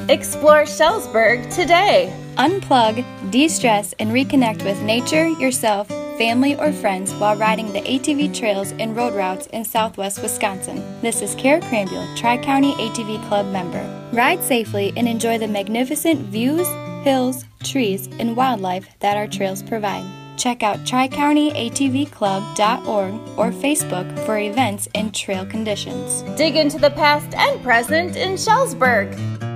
Explore Schellsburg today. Unplug, de-stress, and reconnect with nature, yourself, family, or friends while riding the ATV trails and road routes in southwest Wisconsin. This is Kara Cranbule, Tri-County ATV Club member. Ride safely and enjoy the magnificent views, hills, trees, and wildlife that our trails provide. Check out TriCountyATVClub.org or Facebook for events and trail conditions. Dig into the past and present in Schellsburg.